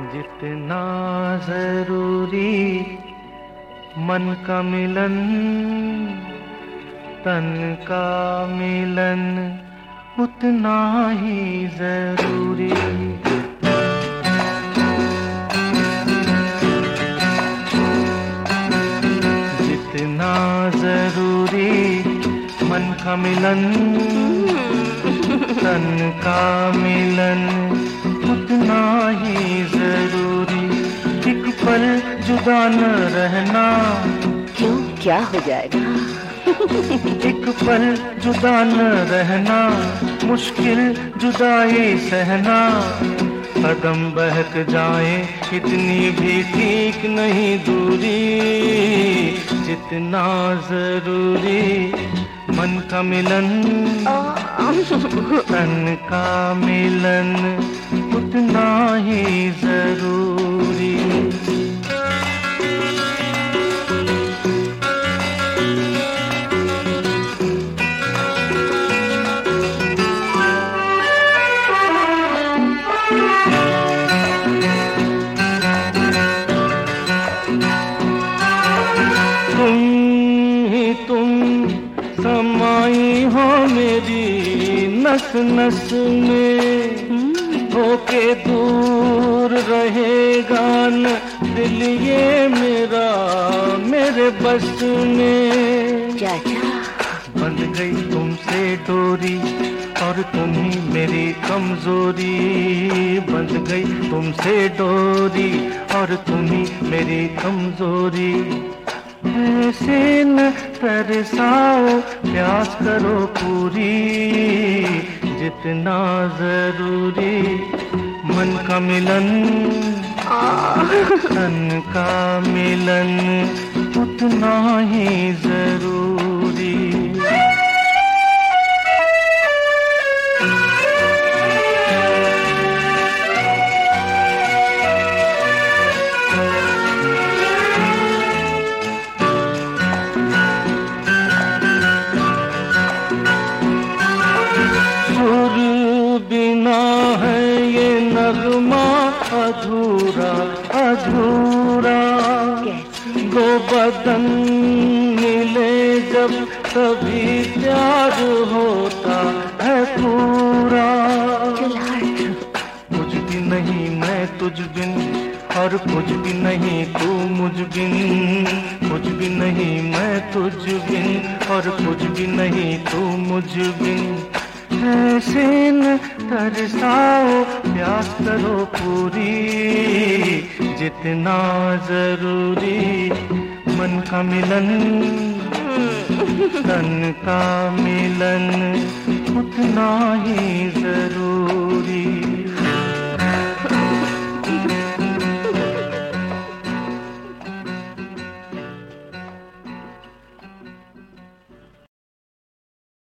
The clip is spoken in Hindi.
जितना जरूरी मन का मिलन, तन का मिलन उतना ही जरूरी। जितना जरूरी मन का मिलन, तन का मिलन उतना ही जरूरी। एक पल जुदा न रहना, क्यों, क्या हो जाएगा? एक पल जुदा न रहना, मुश्किल जुदाई सहना। कदम बहक जाए इतनी भी ठीक नहीं दूरी। जितना जरूरी मन का मिलन, तन का मिलन उतना ही जरूरी। समाई हो मेरी नस नस में, होके दूर रहेगा न दिल ये मेरा मेरे बस में। चाचा बंध गई तुमसे डोरी और तुम ही मेरी कमजोरी। बंध गई तुमसे डोरी और तुम ही मेरी कमजोरी। ऐसे न तरसाओ, प्यास करो पूरी। जितना जरूरी मन का मिलन, तन का मिलन उतना ही जरूरी। बिना है ये नगमा अधूरा अधूरा। दो बदन मिले जब तभी प्यार होता है पूरा। कुछ भी नहीं मैं तुझ बिन और कुछ भी नहीं तू मुझ बिन। कुछ भी नहीं मैं तुझ बिन और कुछ भी नहीं तू मुझ बिन। ऐसे न तरसाओ, प्यास करो पूरी। जितना जरूरी मन का मिलन, तन का मिलन उतना ही जरूरी।